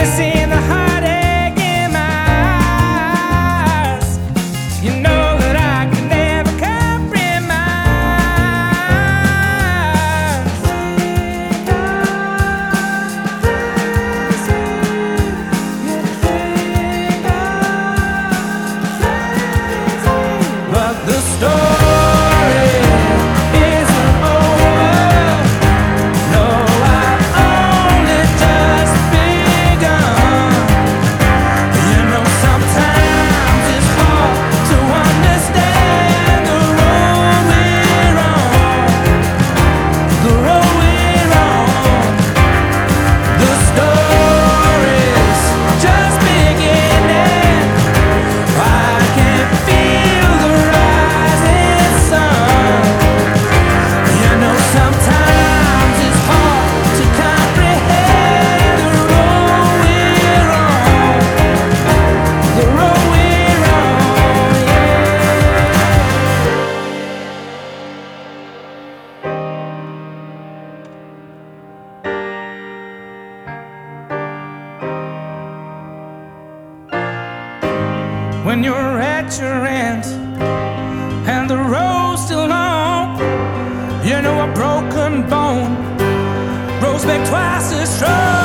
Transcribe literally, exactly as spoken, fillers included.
seeing the heartache in my eyes. You know that I can never compromise. But the story isn't over. No, I've only just begun. You know, sometimes it's hard to understand the road we're on. The road we're on. The story's just beginning. I can feel the rising sun. You know, sometimes it's hard to comprehend the road we're on. The road we're on, yeah. When you're at your end and the road's still long, you know a broken bone grows back twice as strong.